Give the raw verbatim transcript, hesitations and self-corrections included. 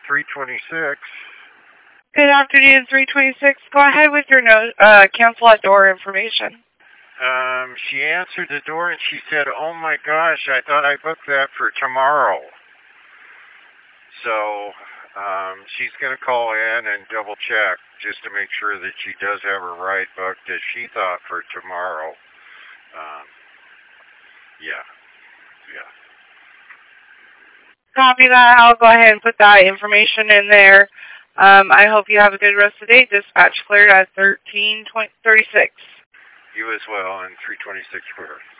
three twenty-six. Good afternoon, three twenty-six. Go ahead with your no, uh, cancel at door information. Um, she answered the door and she said, "Oh my gosh, I thought I booked that for tomorrow." So, um, she's going to call in and double check just to make sure that she does have her ride booked as she thought for tomorrow. Um, yeah, yeah. Copy that. I'll go ahead and put that information in there. Um, I hope you have a good rest of the day. Dispatch cleared at thirteen thirty-six. You as well, and three twenty-six clear.